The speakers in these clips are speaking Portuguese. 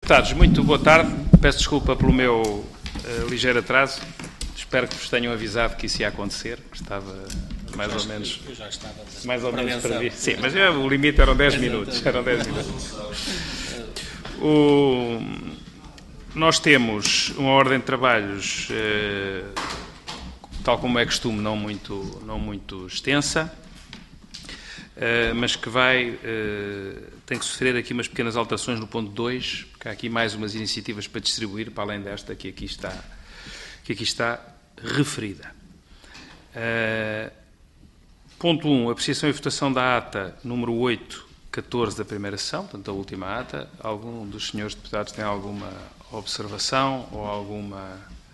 Deputados, muito boa tarde. Peço desculpa pelo meu ligeiro atraso. Espero que vos tenham avisado que isso ia acontecer, que estava mais ou menos previsto. Sim, mas o limite eram 10 minutos. Nós temos uma ordem de trabalhos, tal como é costume, não muito extensa, mas que tem que sofrer aqui umas pequenas alterações no ponto 2, porque há aqui mais umas iniciativas para distribuir, para além desta que aqui está referida. Ponto 1, apreciação e votação da ata número 8/14 da primeira sessão, portanto a última ata. Algum dos senhores deputados tem alguma observação ou alguma...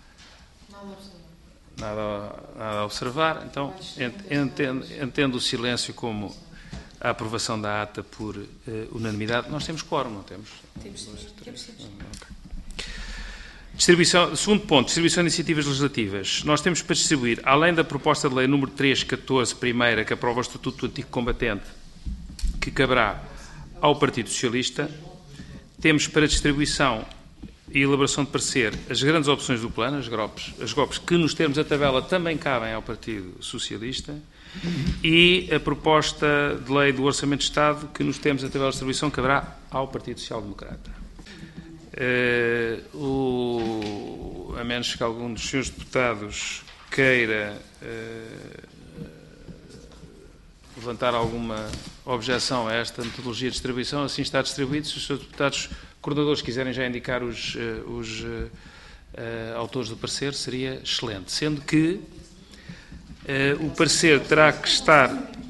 Nada a observar. Então, entendo o silêncio como a aprovação da ata por unanimidade. Nós temos quórum, não temos? Temos. Distribuição, segundo ponto, distribuição de iniciativas legislativas. Nós temos para distribuir, além da proposta de lei número 3/14, primeira, que aprova o Estatuto do Antigo Combatente, que caberá ao Partido Socialista, temos para distribuição e elaboração de parecer as grandes opções do plano, as GOPs, que nos termos da tabela também cabem ao Partido Socialista, e a proposta de lei do Orçamento de Estado, que nos termos da tabela de distribuição caberá ao Partido Social Democrata. A menos que algum dos senhores deputados queira levantar alguma objeção a esta metodologia de distribuição, assim está distribuído. Se os senhores deputados coordenadores quiserem já indicar os autores do parecer, seria excelente. Sendo que o parecer terá que estar...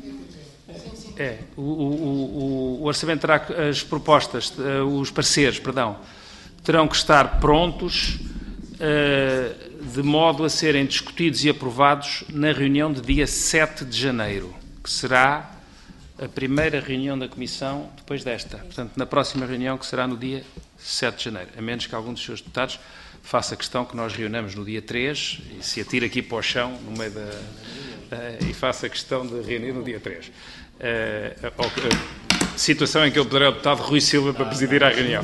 O orçamento terá... As propostas, os pareceres, perdão, terão que estar prontos de modo a serem discutidos e aprovados na reunião de dia 7 de janeiro, que será a primeira reunião da Comissão depois desta. Portanto, na próxima reunião, que será no dia 7 de janeiro. A menos que algum dos seus deputados faça questão que nós reunamos no dia 3 e se atire aqui para o chão no meio e faça questão de reunir no dia 3. Situação em que eu poderei o deputado Rui Silva para presidir a reunião.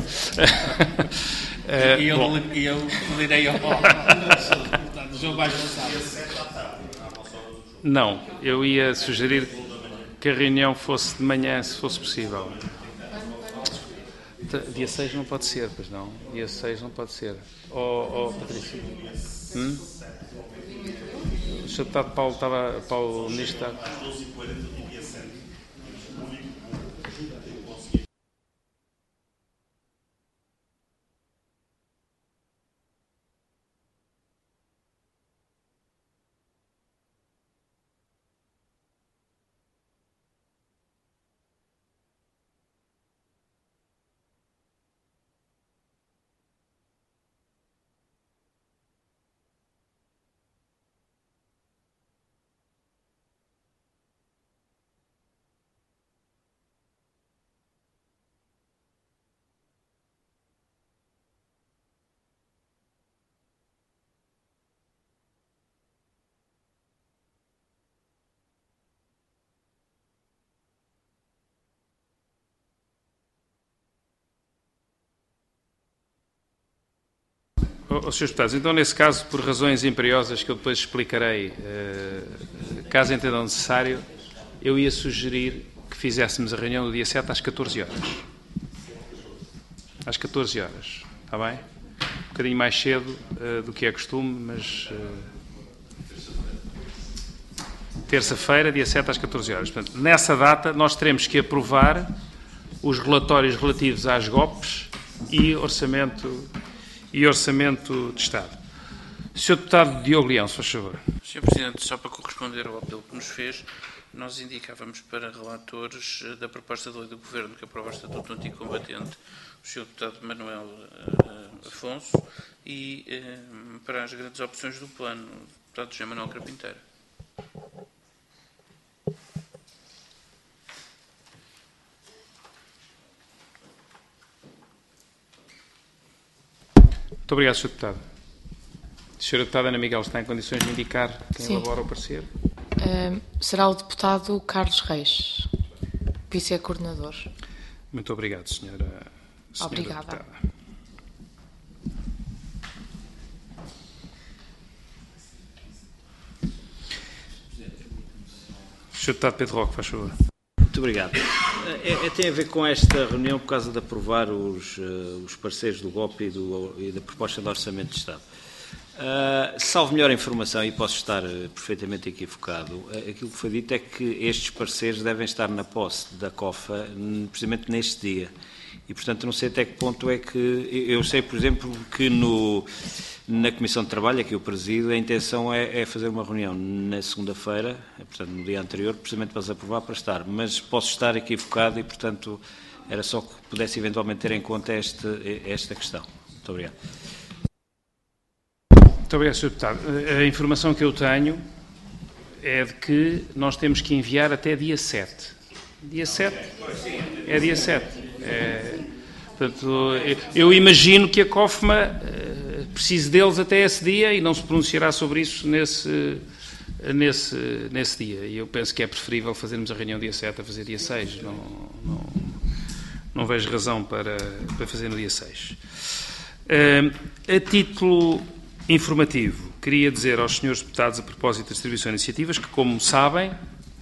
E eu pedirei ao deputado João Baixo Gonçalves. Não, eu ia sugerir que a reunião fosse de manhã, se fosse possível. Dia 6 não pode ser, pois não? Dia 6 não pode ser. Patrícia. O Sr. Deputado Paulo Ministro está... Senhores deputados, então, nesse caso, por razões imperiosas que eu depois explicarei, caso entendam necessário, eu ia sugerir que fizéssemos a reunião no dia 7 às 14 horas. Às 14 horas, está bem? Um bocadinho mais cedo do que é costume, mas... terça-feira, dia 7 às 14 horas. Portanto, nessa data, nós teremos que aprovar os relatórios relativos às GOPs e Orçamento de Estado. Sr. Deputado Diogo Leão, se faz favor. Sr. Presidente, só para corresponder ao apelo que nos fez, nós indicávamos para relatores da proposta de lei do Governo que aprova o Estatuto do Antigo Combatente, o Sr. Deputado Manuel Afonso, e para as grandes opções do plano, o Deputado José Manuel Carpinteiro. Muito obrigado, Sr. Deputado. A Sra. Deputada Ana Miguel está em condições de indicar quem elabora o parecer? Será o deputado Carlos Reis, vice-coordenador. Muito obrigado, senhora Obrigada. Deputada. Sr. Deputado Pedro Roque, faz favor. Muito obrigado. Tem a ver com esta reunião por causa de aprovar os pareceres do GOP e da proposta de Orçamento de Estado. Salvo melhor informação, e posso estar perfeitamente equivocado, aquilo que foi dito é que estes pareceres devem estar na posse da COFA precisamente neste dia. E, portanto, não sei até que ponto é que... Eu sei, por exemplo, que na Comissão de Trabalho, a que eu presido, a intenção é fazer uma reunião na segunda-feira, portanto, no dia anterior, precisamente para os aprovar para estar. Mas posso estar equivocado e, portanto, era só que pudesse eventualmente ter em conta esta questão. Muito obrigado. Muito obrigado, Sr. Deputado. A informação que eu tenho é de que nós temos que enviar até dia 7. Dia 7? É dia 7. Portanto, eu imagino que a COFMA precise deles até esse dia e não se pronunciará sobre isso nesse dia. E eu penso que é preferível fazermos a reunião dia 7 a fazer dia 6. Não vejo razão para fazer no dia 6. A título informativo, queria dizer aos senhores deputados, a propósito da distribuição de iniciativas, que, como sabem,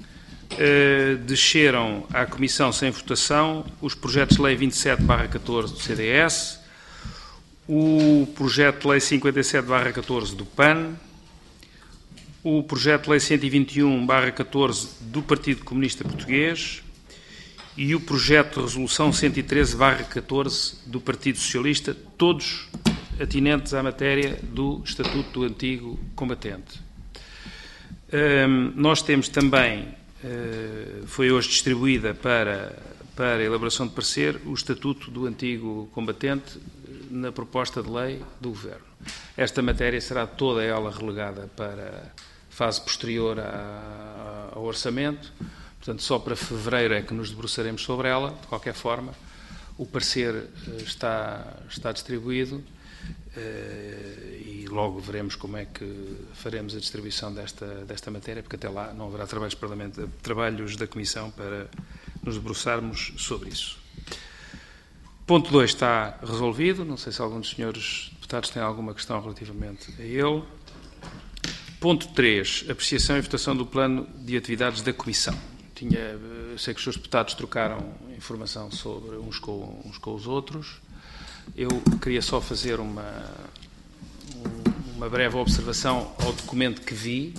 desceram à Comissão sem votação os projetos de lei 27/14 do CDS, o projeto de lei 57/14 do PAN, o projeto de lei 121/14 do Partido Comunista Português e o projeto de resolução 113/14 do Partido Socialista, todos atinentes à matéria do Estatuto do Antigo Combatente. Nós temos também, foi hoje distribuída para a elaboração de parecer, o Estatuto do Antigo Combatente na proposta de lei do Governo. Esta matéria será toda ela relegada para a fase posterior ao orçamento, portanto, só para fevereiro é que nos debruçaremos sobre ela. De qualquer forma, o parecer está distribuído e logo veremos como é que faremos a distribuição desta matéria, porque até lá não haverá trabalhos da Comissão para nos debruçarmos sobre isso. Ponto 2 está resolvido. Não sei se algum dos senhores deputados tem alguma questão relativamente a ele. Ponto 3, apreciação e votação do plano de atividades da Comissão. Sei que os senhores deputados trocaram informação sobre uns com os outros. Eu queria só fazer uma breve observação ao documento que vi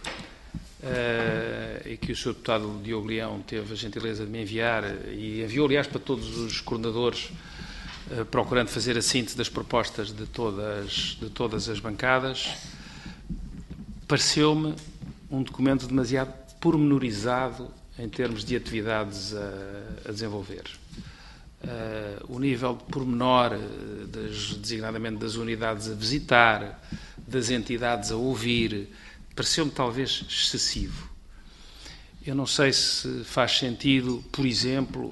e que o Sr. Deputado Diogo Leão teve a gentileza de me enviar e enviou, aliás, para todos os coordenadores, procurando fazer a síntese das propostas de todas as bancadas. Pareceu-me um documento demasiado pormenorizado em termos de atividades a desenvolver. O nível de pormenor, designadamente das unidades a visitar, das entidades a ouvir, pareceu-me talvez excessivo. Eu não sei se faz sentido, por exemplo,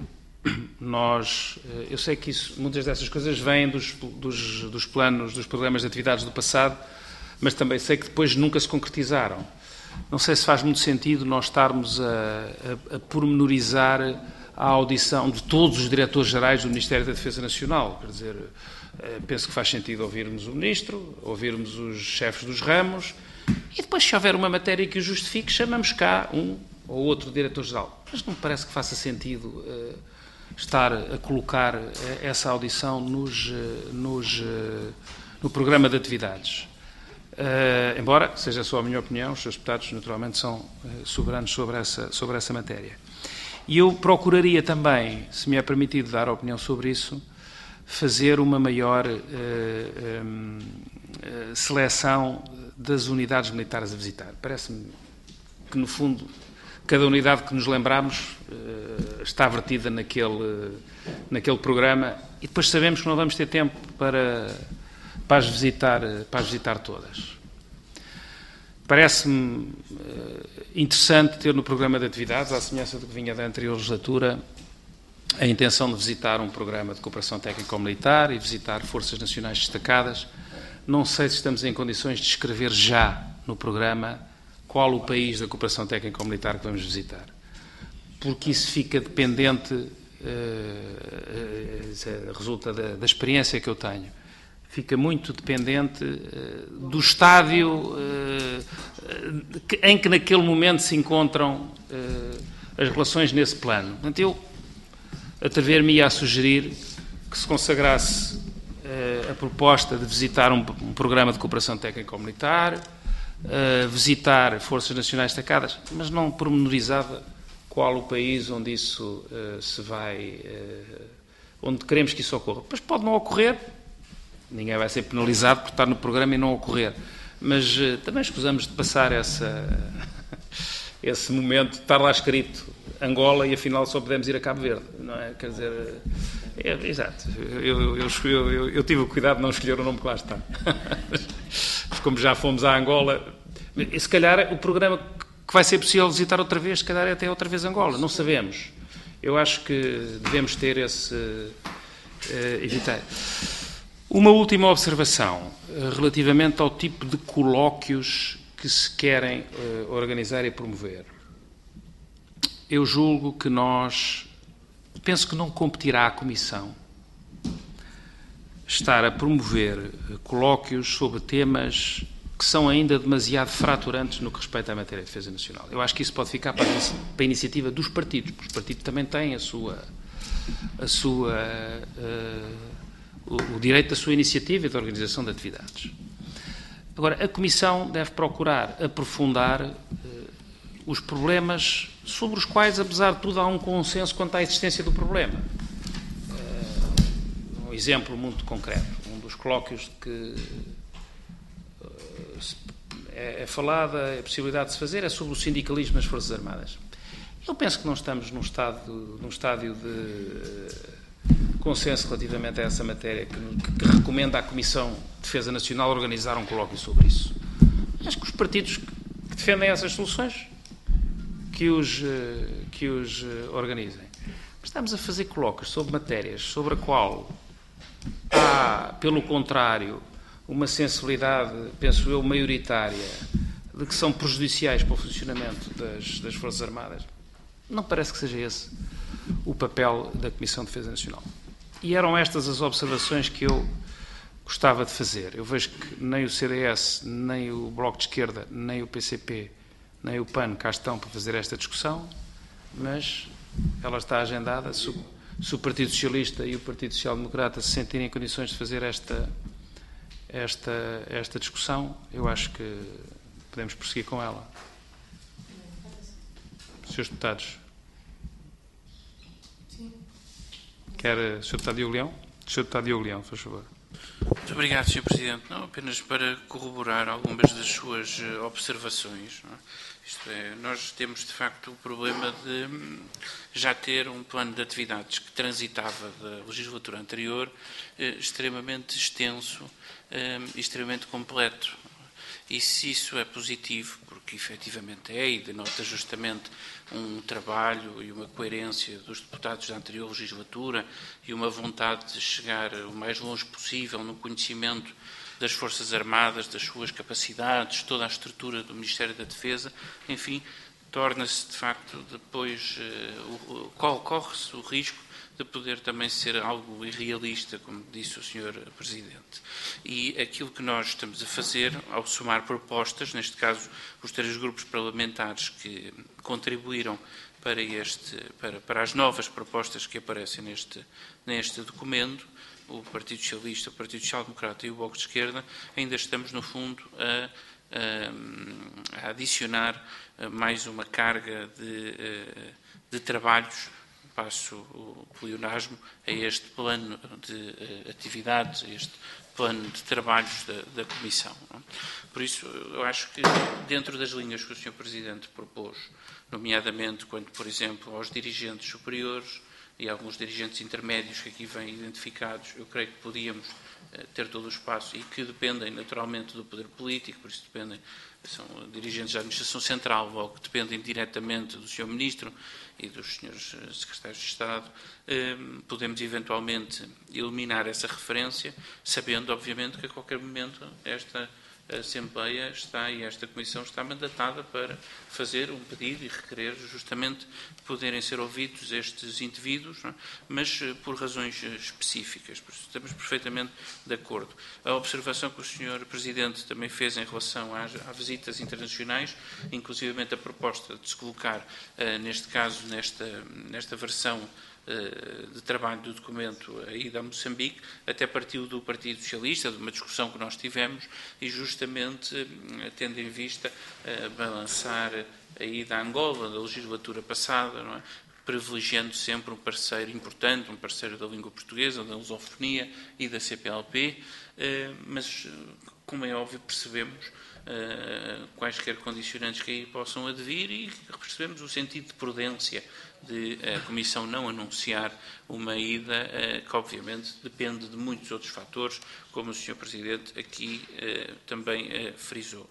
eu sei que muitas dessas coisas vêm dos planos, dos programas de atividades do passado, mas também sei que depois nunca se concretizaram. Não sei se faz muito sentido nós estarmos a pormenorizar a audição de todos os diretores-gerais do Ministério da Defesa Nacional. Quer dizer, penso que faz sentido ouvirmos o Ministro, ouvirmos os chefes dos ramos e depois, se houver uma matéria que o justifique, chamamos cá um ou outro diretor-geral. Mas não me parece que faça sentido estar a colocar essa audição no programa de atividades. Embora seja só a minha opinião, os seus deputados naturalmente são soberanos sobre essa matéria. E eu procuraria também, se me é permitido dar a opinião sobre isso, fazer uma maior seleção das unidades militares a visitar. Parece-me que, no fundo, cada unidade que nos lembrarmos está vertida naquele programa e depois sabemos que não vamos ter tempo para as visitar todas. Parece-me interessante ter no programa de atividades, à semelhança do que vinha da anterior legislatura, a intenção de visitar um programa de cooperação técnico-militar e visitar forças nacionais destacadas. Não sei se estamos em condições de escrever já no programa qual o país da cooperação técnico-militar que vamos visitar, porque isso fica dependente, resulta da experiência que eu tenho, fica muito dependente do estádio em que naquele momento se encontram as relações nesse plano. Portanto, eu atrever-me-ia a sugerir que se consagrasse a proposta de visitar um programa de cooperação técnico-militar, visitar forças nacionais destacadas, mas não pormenorizava qual o país onde isso se vai, onde queremos que isso ocorra. Depois pode não ocorrer, ninguém vai ser penalizado por estar no programa e não ocorrer, mas também escusamos de passar esse momento de estar lá escrito Angola e afinal só podemos ir a Cabo Verde, não é? Quer dizer, exato, eu tive o cuidado de não escolher o nome que lá está. Como já fomos a Angola, e se calhar o programa que vai ser possível visitar outra vez, se calhar é até outra vez Angola, não sabemos. Eu acho que devemos ter esse evitar. Uma última observação relativamente ao tipo de colóquios que se querem organizar e promover. Eu julgo que penso que não competirá à Comissão estar a promover colóquios sobre temas que são ainda demasiado fraturantes no que respeita à matéria de defesa nacional. Eu acho que isso pode ficar para a iniciativa dos partidos, porque os partidos também têm o direito da sua iniciativa e da organização de atividades. Agora, a Comissão deve procurar aprofundar os problemas sobre os quais, apesar de tudo, há um consenso quanto à existência do problema. Um exemplo muito concreto, um dos colóquios que é falada, a possibilidade de se fazer, é sobre o sindicalismo nas Forças Armadas. Eu penso que não estamos num estádio de consenso relativamente a essa matéria que recomenda à Comissão de Defesa Nacional organizar um colóquio sobre isso. Acho que os partidos que defendem essas soluções que os organizem. Mas estamos a fazer colóquios sobre matérias sobre a qual há, pelo contrário, uma sensibilidade, penso eu, maioritária de que são prejudiciais para o funcionamento das Forças Armadas. Não parece que seja esse o papel da Comissão de Defesa Nacional. E eram estas as observações que eu gostava de fazer. Eu vejo que nem o CDS, nem o Bloco de Esquerda, nem o PCP, nem o PAN cá estão para fazer esta discussão, mas ela está agendada. Se o Partido Socialista e o Partido Social Democrata se sentirem em condições de fazer esta discussão, eu acho que podemos prosseguir com ela. Senhores Deputados. Quer Sr. Deputado Diogo Leão? Sr. Deputado Diogo Leão, por favor. Muito obrigado, Sr. Presidente. Não, apenas para corroborar algumas das suas observações. Não é? Isto é, nós temos, de facto, o problema de já ter um plano de atividades que transitava da legislatura anterior extremamente extenso e extremamente completo. E se isso é positivo, porque efetivamente é, e denota justamente um trabalho e uma coerência dos deputados da anterior legislatura e uma vontade de chegar o mais longe possível no conhecimento das Forças Armadas, das suas capacidades, toda a estrutura do Ministério da Defesa, enfim, torna-se de facto depois, corre-se o risco de poder também ser algo irrealista, como disse o Sr. Presidente. E aquilo que nós estamos a fazer, ao somar propostas, neste caso os 3 grupos parlamentares que contribuíram para as novas propostas que aparecem neste documento, o Partido Socialista, o Partido Social Democrata e o Bloco de Esquerda, ainda estamos, no fundo, a adicionar mais uma carga de trabalhos, passo o pleonasmo, a este plano de atividades, a este plano de trabalhos da Comissão. Por isso, eu acho que, dentro das linhas que o Sr. Presidente propôs, nomeadamente quanto, por exemplo, aos dirigentes superiores e alguns dirigentes intermédios que aqui vêm identificados, eu creio que podíamos ter todo o espaço e que dependem naturalmente do poder político, por isso são dirigentes da Administração Central, logo que dependem diretamente do Sr. Ministro e dos Srs. Secretários de Estado, podemos eventualmente eliminar essa referência, sabendo, obviamente, que a qualquer momento a Assembleia está e esta Comissão está mandatada para fazer um pedido e requerer justamente poderem ser ouvidos estes indivíduos, não é? Mas por razões específicas. Por isso, estamos perfeitamente de acordo. A observação que o Sr. Presidente também fez em relação às visitas internacionais, inclusivamente a proposta de se colocar, neste caso, nesta versão de trabalho do documento a ida a Moçambique, até partiu do Partido Socialista, de uma discussão que nós tivemos, e justamente tendo em vista balançar a ida a Angola da legislatura passada, não é? Privilegiando sempre um parceiro importante, um parceiro da língua portuguesa, da lusofonia e da CPLP, mas, como é óbvio, percebemos quaisquer condicionantes que aí possam advir e percebemos o sentido de prudência de a Comissão não anunciar uma ida, que obviamente depende de muitos outros fatores, como o Sr. Presidente aqui também frisou.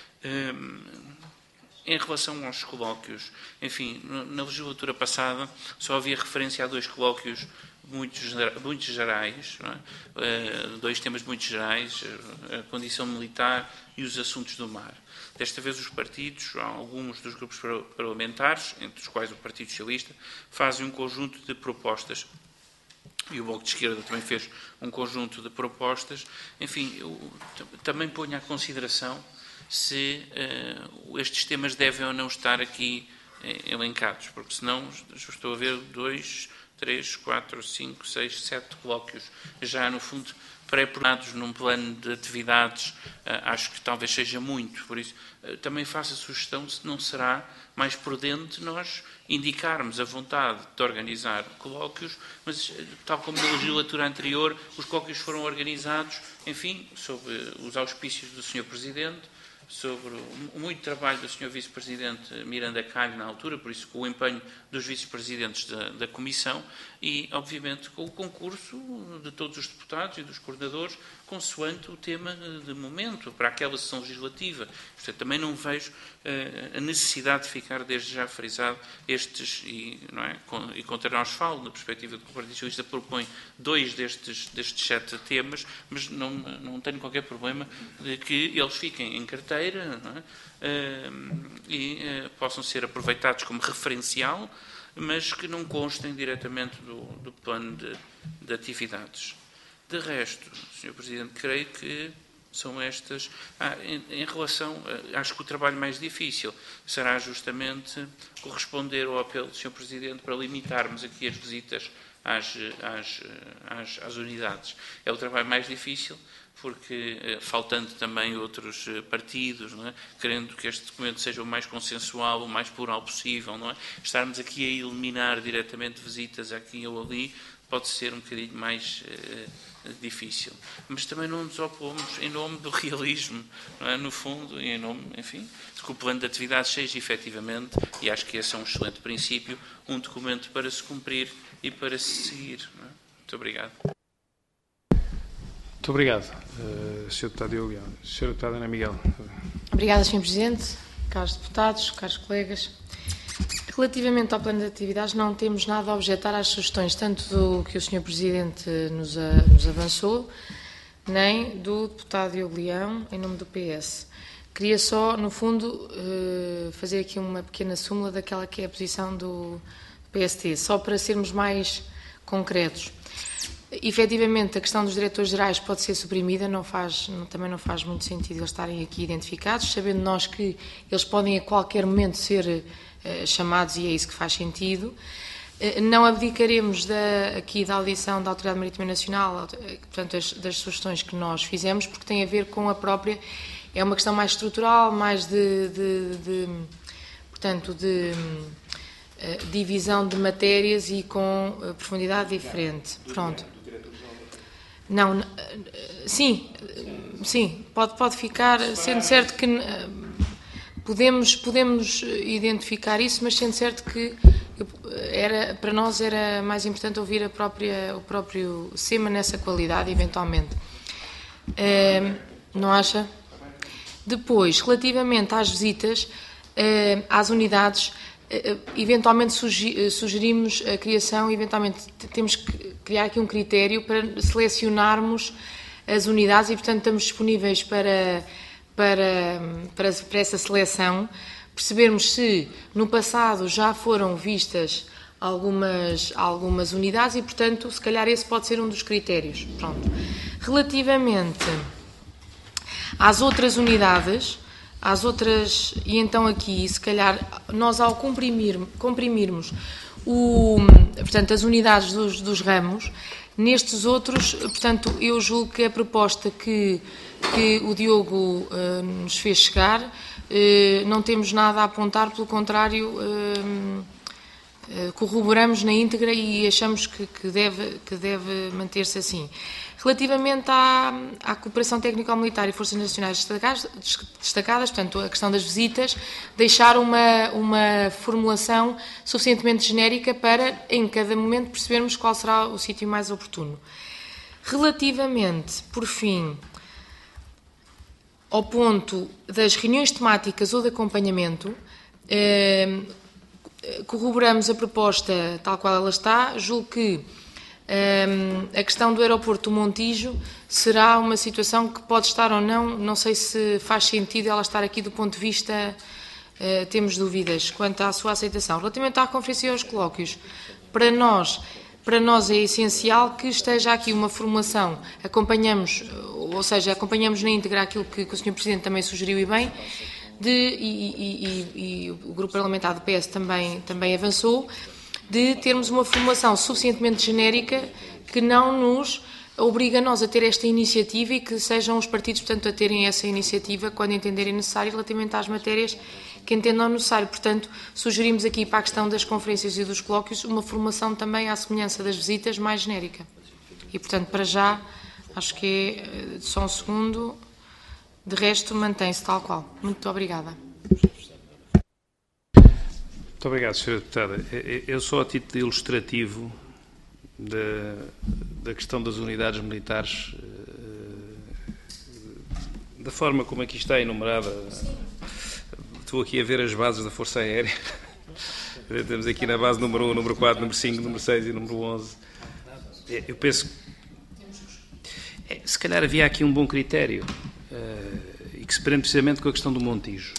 Em relação aos colóquios, enfim, na legislatura passada só havia referência a 2 colóquios muito gerais, não é? 2 temas muito gerais, a condição militar e os assuntos do mar. Desta vez os partidos, alguns dos grupos parlamentares, entre os quais o Partido Socialista, fazem um conjunto de propostas, e o Bloco de Esquerda também fez um conjunto de propostas. Enfim, eu também ponho à consideração se estes temas devem ou não estar aqui elencados, porque senão estou a ver 2, 3, 4, 5, 6, 7 colóquios já, no fundo, pré-programados num plano de atividades. Acho que talvez seja muito. Por isso, também faço a sugestão se não será mais prudente nós indicarmos a vontade de organizar colóquios, mas, tal como na legislatura anterior, os colóquios foram organizados, enfim, sob os auspícios do Sr. Presidente, sobre muito trabalho do Sr. Vice-Presidente Miranda Calho na altura, por isso com o empenho dos Vice-Presidentes da Comissão e, obviamente, com o concurso de todos os deputados e dos coordenadores, consoante o tema de momento, para aquela sessão legislativa. Portanto, também não vejo a necessidade de ficar desde já frisado estes, não é? E contra nós falo, na perspectiva de que o Partido Socialista propõe 2 destes 7 temas, mas não tenho qualquer problema de que eles fiquem em carteira, não é? E possam ser aproveitados como referencial, mas que não constem diretamente do plano de atividades. De resto, Sr. Presidente, creio que são estas. Em relação, acho que o trabalho mais difícil será justamente corresponder ao apelo do Sr. Presidente para limitarmos aqui as visitas às unidades. É o trabalho mais difícil, porque, faltando também outros partidos, não é? Querendo que este documento seja o mais consensual, o mais plural possível, não é? Estarmos aqui a eliminar diretamente visitas aqui ou ali pode ser um bocadinho mais difícil. Mas também não nos opomos em nome do realismo, não é? No fundo, e em nome, enfim, de que o plano de atividades seja efetivamente, e acho que esse é um excelente princípio, um documento para se cumprir e para se seguir. Não é? Muito obrigado. Muito obrigado, Sr. Deputado Diogo Leão. Sra. Deputada Ana Miguel. Obrigada, Sr. Presidente, caros deputados, caros colegas. Relativamente ao plano de atividades, não temos nada a objetar às sugestões, tanto do que o Sr. Presidente nos avançou, nem do deputado Diogo Leão, em nome do PS. Queria só, no fundo, fazer aqui uma pequena súmula daquela que é a posição do PST, só para sermos mais concretos. Efetivamente, a questão dos diretores-gerais pode ser suprimida, também não faz muito sentido eles estarem aqui identificados, sabendo nós que eles podem a qualquer momento ser chamados e é isso que faz sentido. Não abdicaremos aqui da audição da Autoridade Marítima Nacional, portanto, das sugestões que nós fizemos, porque tem a ver com a própria, é uma questão mais estrutural, mais de divisão de matérias e com profundidade diferente. Pronto. Não, sim, pode ficar, sendo certo que podemos identificar isso, mas sendo certo que para nós era mais importante ouvir o próprio SEMA nessa qualidade, eventualmente. Não acha? Depois, relativamente às visitas às unidades, eventualmente sugerimos a criação, eventualmente temos que criar aqui um critério para selecionarmos as unidades e, portanto, estamos disponíveis para essa seleção, percebermos se no passado já foram vistas algumas unidades e, portanto, se calhar esse pode ser um dos critérios. Pronto. Relativamente às outras unidades, e então aqui, se calhar, nós ao comprimirmos portanto, as unidades dos ramos, nestes outros, portanto, eu julgo que a proposta que o Diogo nos fez chegar, não temos nada a apontar, pelo contrário, corroboramos na íntegra e achamos que deve manter-se assim. Relativamente à cooperação técnico-militar e Forças Nacionais destacadas, portanto, a questão das visitas, deixar uma formulação suficientemente genérica para, em cada momento, percebermos qual será o sítio mais oportuno. Relativamente, por fim, ao ponto das reuniões temáticas ou de acompanhamento, corroboramos a proposta tal qual ela está. Julgo que a questão do aeroporto do Montijo será uma situação que pode estar ou não sei se faz sentido ela estar aqui do ponto de vista, temos dúvidas quanto à sua aceitação. Relativamente à conferência e aos colóquios, para nós é essencial que esteja aqui uma formulação, acompanhamos na íntegra aquilo que o Sr. Presidente também sugeriu e bem, e o Grupo Parlamentar do PS também avançou, de termos uma formulação suficientemente genérica que não nos obriga a nós a ter esta iniciativa e que sejam os partidos, portanto, a terem essa iniciativa quando entenderem necessário relativamente às matérias que entendam necessário. Portanto, sugerimos aqui para a questão das conferências e dos colóquios uma formação também à semelhança das visitas mais genérica. E, portanto, para já, acho que é só um segundo, de resto mantém-se tal qual. Muito obrigada. Muito obrigado, Sra. Deputada. Eu só a título ilustrativo da questão das unidades militares, da forma como aqui está enumerada, estou aqui a ver as bases da Força Aérea. Temos aqui na base número 1, número 4, número 5, número 6 e número 11. Eu penso que se calhar havia aqui um bom critério e que se prende precisamente com a questão do Montijo.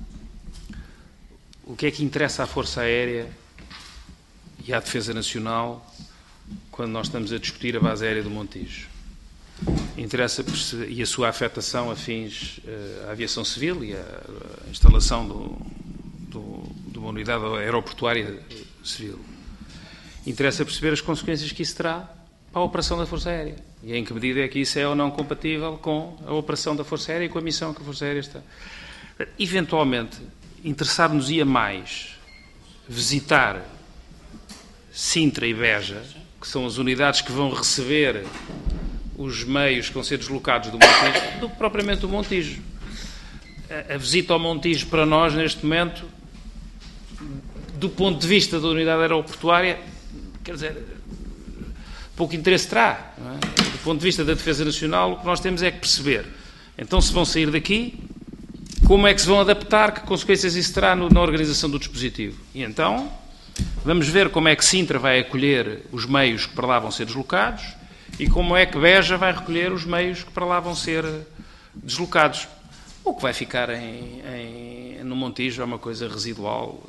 O que é que interessa à Força Aérea e à Defesa Nacional quando nós estamos a discutir a base aérea do Montijo? Interessa e a sua afetação a fins à aviação civil e à instalação de uma unidade aeroportuária civil. Interessa perceber as consequências que isso terá para a operação da Força Aérea e em que medida é que isso é ou não compatível com a operação da Força Aérea e com a missão que a Força Aérea está. Eventualmente, interessar-nos-ia mais visitar Sintra e Beja, que são as unidades que vão receber os meios que vão ser deslocados do Montijo, do que propriamente do Montijo. A visita ao Montijo, para nós, neste momento, do ponto de vista da unidade aeroportuária, quer dizer, pouco interesse terá. Não é? Do ponto de vista da Defesa Nacional, o que nós temos é que perceber. Então, se vão sair daqui, como é que se vão adaptar, que consequências isso terá na organização do dispositivo. E então, vamos ver como é que Sintra vai acolher os meios que para lá vão ser deslocados e como é que Beja vai recolher os meios que para lá vão ser deslocados. O que vai ficar no Montijo é uma coisa residual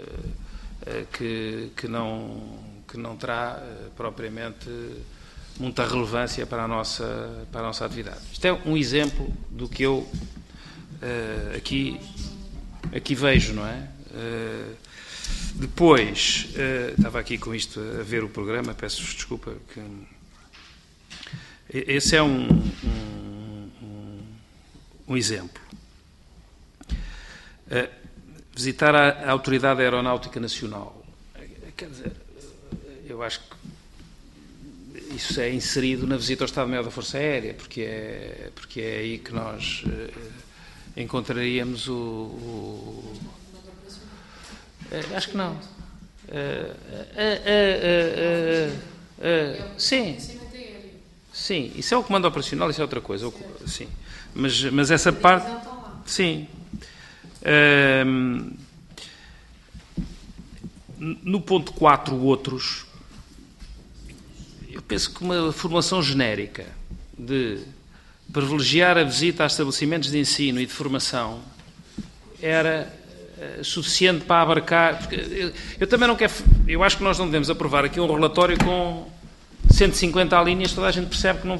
que não terá propriamente muita relevância para a nossa atividade. Isto é um exemplo do que eu aqui vejo, não é? Depois, estava aqui com isto a ver o programa, peço-vos desculpa, que esse é um exemplo. Visitar a Autoridade Aeronáutica Nacional. Quer dizer, eu acho que isso é inserido na visita ao Estado-Maior da Força Aérea, porque é aí que nós encontraríamos acho que não. Sim, isso é o comando operacional, isso é outra coisa. Sim, mas essa parte, sim. No ponto 4, outros, eu penso que uma formação genérica de privilegiar a visita a estabelecimentos de ensino e de formação era suficiente para abarcar... Porque eu também não quero... Eu acho que nós não devemos aprovar aqui um relatório com 150 linhas, toda a gente percebe que não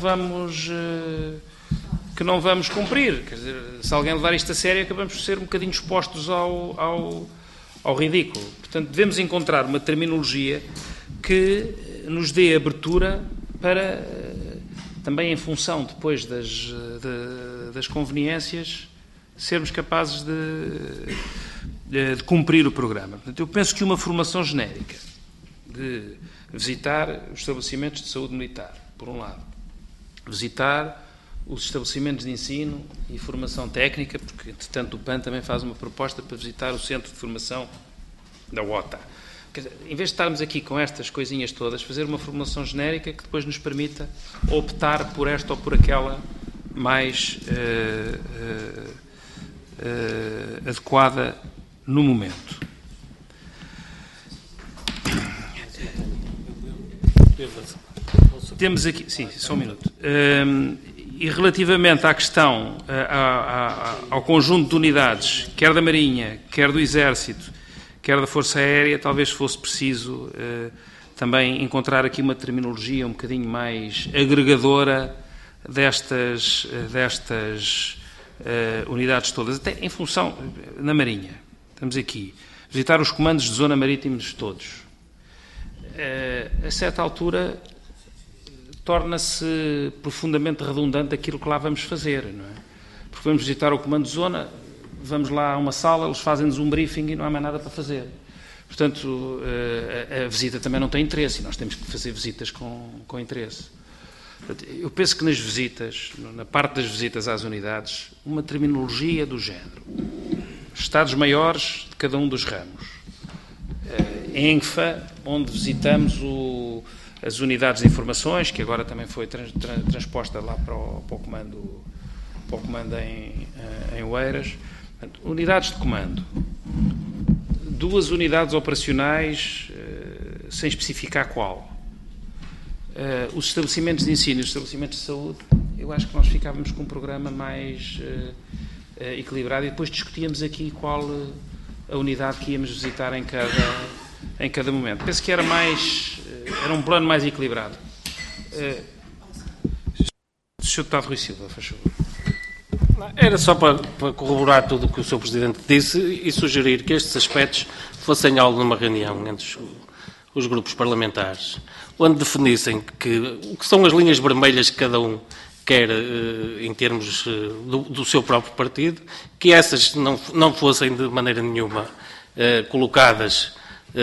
vamos cumprir. Quer dizer, se alguém levar isto a sério, acabamos por ser um bocadinho expostos ao ridículo. Portanto, devemos encontrar uma terminologia que nos dê abertura para, também em função depois das conveniências, sermos capazes de cumprir o programa. Portanto, eu penso que uma formação genérica de visitar os estabelecimentos de saúde militar, por um lado, visitar os estabelecimentos de ensino e formação técnica, porque, entretanto, o PAN também faz uma proposta para visitar o Centro de Formação da OTA. Quer dizer, em vez de estarmos aqui com estas coisinhas todas, fazer uma formulação genérica que depois nos permita optar por esta ou por aquela mais adequada no momento. Temos aqui... Sim, só um minuto. E relativamente à questão, ao conjunto de unidades, quer da Marinha, quer do Exército, quer da Força Aérea, talvez fosse preciso também encontrar aqui uma terminologia um bocadinho mais agregadora destas unidades todas, até em função, na Marinha, estamos aqui, visitar os comandos de zona marítimos todos. A certa altura torna-se profundamente redundante aquilo que lá vamos fazer, não é? Porque vamos visitar o comando de zona, vamos lá a uma sala, eles fazem-nos um briefing e não há mais nada para fazer. Portanto, a visita também não tem interesse e nós temos que fazer visitas com interesse. Portanto, eu penso que nas visitas, na parte das visitas às unidades, uma terminologia do género. Estados-maiores de cada um dos ramos. ENGFA, onde visitamos as unidades de informações, que agora também foi transposta lá para o comando em Oeiras. Portanto, unidades de comando. 2 unidades operacionais, sem especificar qual. Os estabelecimentos de ensino e os estabelecimentos de saúde, eu acho que nós ficávamos com um programa mais equilibrado e depois discutíamos aqui qual a unidade que íamos visitar em cada momento. Penso que era um plano mais equilibrado. Sr. Deputado Rui Silva, faz favor. Era só para corroborar tudo o que o Sr. Presidente disse e sugerir que estes aspectos fossem alvo de uma reunião entre os grupos parlamentares, onde definissem o que são as linhas vermelhas que cada um quer em termos do seu próprio partido, que essas não fossem de maneira nenhuma colocadas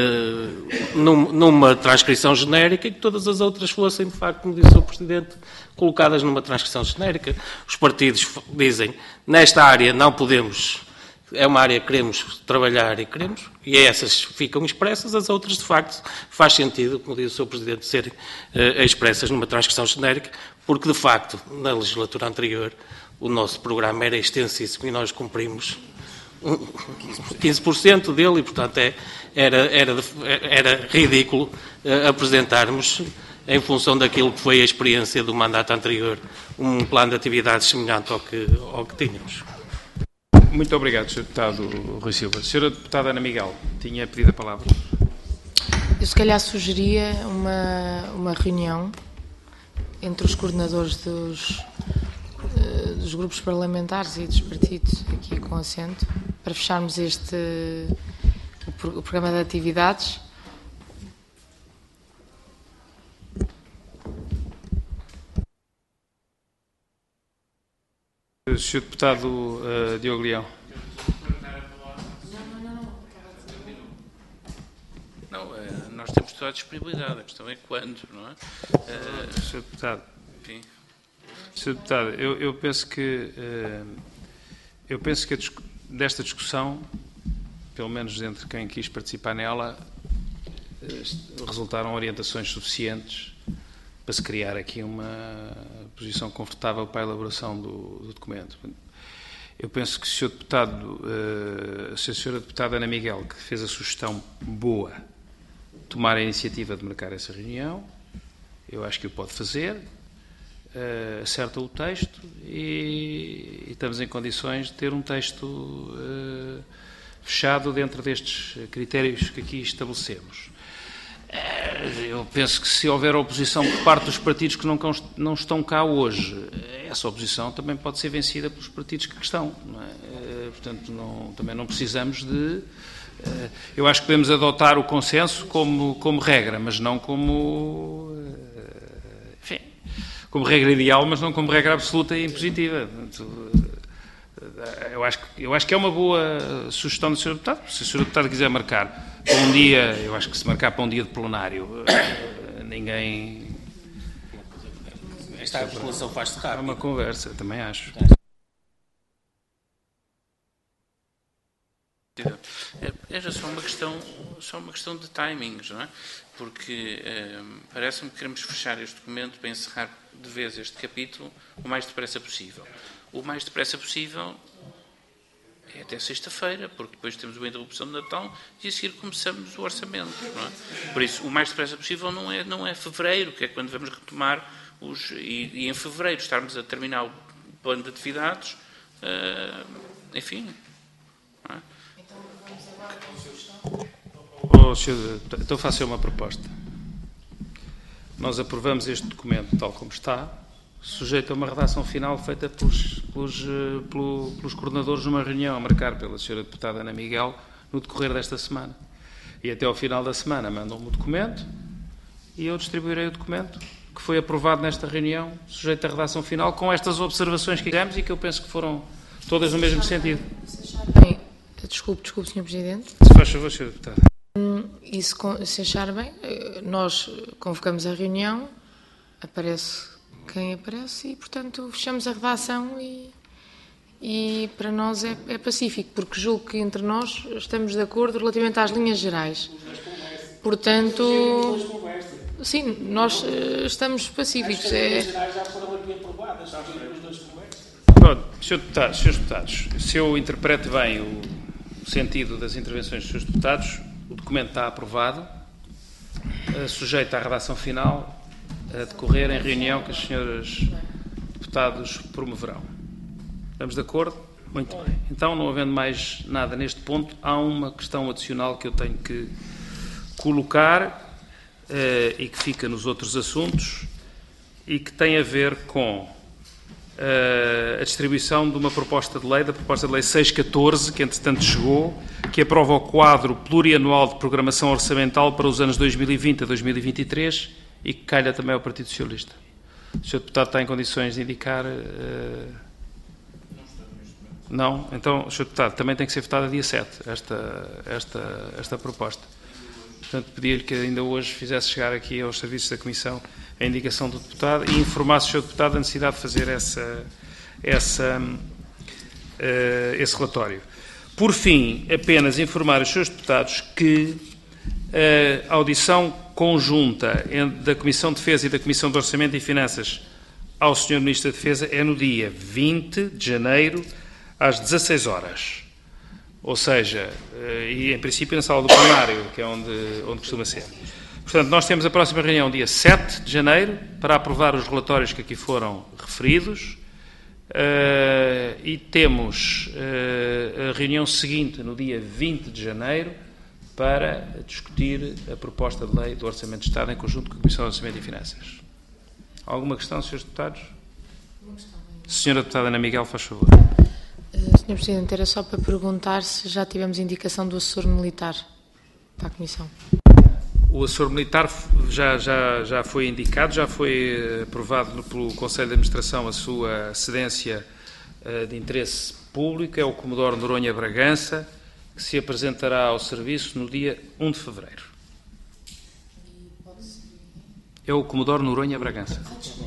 numa transcrição genérica e que todas as outras fossem, de facto, como disse o Presidente, colocadas numa transcrição genérica. Os partidos dizem, nesta área não podemos, é uma área que queremos trabalhar e essas ficam expressas, as outras, de facto, faz sentido, como disse o Sr. Presidente, serem expressas numa transcrição genérica, porque, de facto, na legislatura anterior, o nosso programa era extensíssimo e nós cumprimos 15% dele e, portanto, era ridículo apresentarmos, em função daquilo que foi a experiência do mandato anterior, um plano de atividades semelhante ao que tínhamos. Muito obrigado, Sr. Deputado Rui Silva. A Sra. Deputada Ana Miguel tinha pedido a palavra. Eu, se calhar, sugeria uma reunião entre os coordenadores dos grupos parlamentares e dos partidos aqui com assento, para fecharmos o programa de atividades. Sr. Deputado Diogo Leão. Não, nós temos toda a disponibilidade, a questão é quando, não é? Sr. Deputado. Enfim. Sr. Deputado, eu penso que desta discussão, pelo menos entre quem quis participar nela, resultaram orientações suficientes para se criar aqui uma posição confortável para a elaboração do documento. Eu penso que se a Sra. Deputada Ana Miguel, que fez a sugestão boa, tomar a iniciativa de marcar essa reunião, eu acho que o pode fazer. acerta o texto e estamos em condições de ter um texto fechado dentro destes critérios que aqui estabelecemos. Eu penso que se houver oposição por parte dos partidos que não estão cá hoje, essa oposição também pode ser vencida pelos partidos que estão. Não é? Portanto, também não precisamos de... Eu acho que podemos adotar o consenso como regra, mas não como... Enfim, como regra ideal, mas não como regra absoluta e impositiva. Portanto, eu acho que é uma boa sugestão do Sr. Deputado. Se o Sr. Deputado quiser marcar para um dia, eu acho que se marcar para um dia de plenário, ninguém... Esta articulação faz-se rápido. É uma conversa, também acho. Era só uma questão de timings, não é? Porque parece-me que queremos fechar este documento para encerrar de vez este capítulo o mais depressa possível. O mais depressa possível é até sexta-feira, porque depois temos uma interrupção de Natal e a seguir começamos o orçamento, não é? Por isso, o mais depressa possível não é fevereiro, que é quando vamos retomar e em fevereiro estarmos a terminar o plano de atividades, enfim, não é? Então faço uma proposta. Nós aprovamos este documento tal como está, sujeito a uma redação final feita pelos coordenadores numa reunião a marcar pela Sra. Deputada Ana Miguel no decorrer desta semana. E até ao final da semana mandam-me o documento e eu distribuirei o documento que foi aprovado nesta reunião, sujeito à redação final, com estas observações que fizemos e que eu penso que foram todas no mesmo sentido. Bem, desculpe, Sr. Presidente. Se faz favor, Sra. Deputada. E se achar bem, nós convocamos a reunião, aparece quem aparece e, portanto, fechamos a redação e para nós é pacífico, porque julgo que entre nós estamos de acordo relativamente às linhas gerais. Portanto, sim, nós estamos pacíficos. Pronto, Srs. Deputados, se eu interpreto bem o sentido das intervenções dos Srs. Deputados, o documento está aprovado, sujeito à redação final, a decorrer em reunião que os Srs. Deputados promoverão. Estamos de acordo? Muito bem. Então, não havendo mais nada neste ponto, há uma questão adicional que eu tenho que colocar e que fica nos outros assuntos e que tem a ver com a distribuição de uma proposta de lei, da proposta de lei 614, que entretanto chegou, que aprova o quadro plurianual de programação orçamental para os anos 2020 a 2023 e que calha também ao Partido Socialista. O Sr. Deputado está em condições de indicar... Não? Então, Sr. Deputado, também tem que ser votada dia 7, esta proposta. Portanto, pedia-lhe que ainda hoje fizesse chegar aqui aos serviços da Comissão a indicação do deputado e informasse o Sr. Deputado da necessidade de fazer esse relatório. Por fim, apenas informar os Srs. Deputados que a audição conjunta da Comissão de Defesa e da Comissão de Orçamento e Finanças ao Sr. Ministro da Defesa é no dia 20 de janeiro, às 16 horas. Ou seja, e em princípio na sala do plenário, que é onde costuma ser. Portanto, nós temos a próxima reunião dia 7 de janeiro para aprovar os relatórios que aqui foram referidos e temos a reunião seguinte no dia 20 de janeiro para discutir a proposta de lei do Orçamento de Estado em conjunto com a Comissão de Orçamento e Finanças. Alguma questão, Srs. Deputados? Sra. Deputada Ana Miguel, faz favor. Sr. Presidente, era só para perguntar se já tivemos indicação do assessor militar para a Comissão. O assessor militar já foi indicado, já foi aprovado pelo Conselho de Administração a sua cedência de interesse público, é o Comodoro Noronha Bragança, que se apresentará ao serviço no dia 1 de fevereiro. É o Comodoro Noronha Bragança.